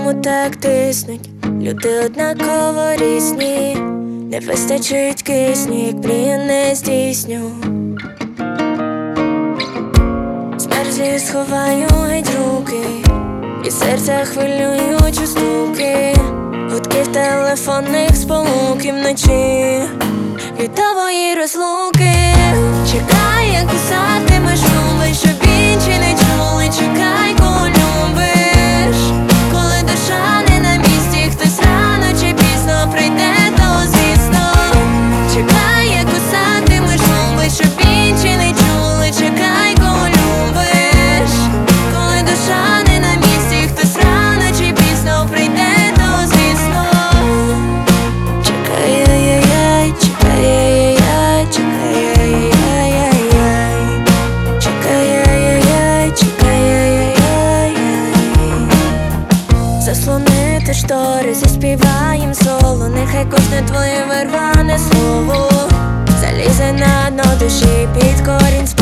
Чому так тиснуть? Люди однаково різні, не вистачить кисню, як мрії не здійсню. Змерзлі сховаю геть руки, і серця хвилюючі стуки, гудків телефонних сполук і вночі лютової розлуки. Чекай, як кусатимеш губи, щоб інші не чули. Чекай, кого любиш, коли душа не на місці, хтось рано чи пізно прийде, то звісно. Чекай, як кусатимеш губи, щоб інші не чули. Чекай, кого любиш, коли душа не на місці, хтось рано чи пізно прийде, то звісно. Чекай, ай-яй-яй, чекай, ай-яй-яй, чекай, ай-яй-яй, чекай, ай-яй-яй, чекай, ай-яй-яй. Заслонити штори, заспіваєм соло, нехай кожне твоє вирване слово залізе на дно душі під корінь.